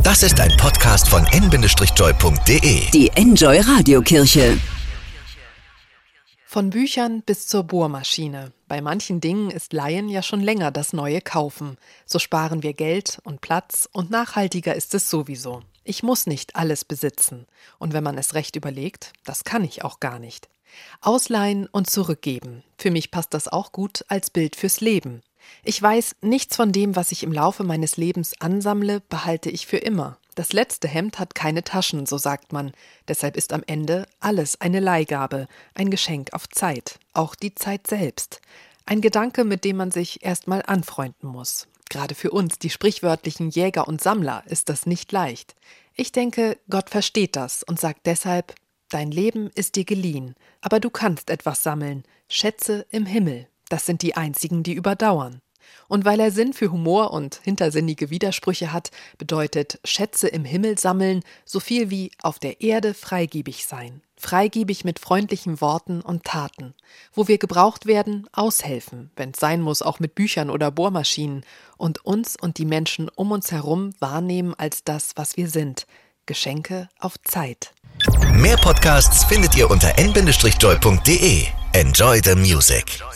Das ist ein Podcast von n-joy.de. Die Enjoy Radiokirche. Von Büchern bis zur Bohrmaschine. Bei manchen Dingen ist Leihen ja schon länger das neue Kaufen. So sparen wir Geld und Platz und nachhaltiger ist es sowieso. Ich muss nicht alles besitzen. Und wenn man es recht überlegt, das kann ich auch gar nicht. Ausleihen und zurückgeben. Für mich passt das auch gut als Bild fürs Leben. Ich weiß, nichts von dem, was ich im Laufe meines Lebens ansammle, behalte ich für immer. Das letzte Hemd hat keine Taschen, so sagt man. Deshalb ist am Ende alles eine Leihgabe, ein Geschenk auf Zeit, auch die Zeit selbst. Ein Gedanke, mit dem man sich erstmal anfreunden muss. Gerade für uns, die sprichwörtlichen Jäger und Sammler, ist das nicht leicht. Ich denke, Gott versteht das und sagt deshalb: Dein Leben ist dir geliehen, aber du kannst etwas sammeln. Schätze im Himmel, das sind die einzigen, die überdauern. Und weil er Sinn für Humor und hintersinnige Widersprüche hat, bedeutet Schätze im Himmel sammeln so viel wie auf der Erde freigebig sein. Freigebig mit freundlichen Worten und Taten. Wo wir gebraucht werden, aushelfen, wenn es sein muss, auch mit Büchern oder Bohrmaschinen. Und uns und die Menschen um uns herum wahrnehmen als das, was wir sind. Geschenke auf Zeit. Mehr Podcasts findet ihr unter n-joy.de. Enjoy the music.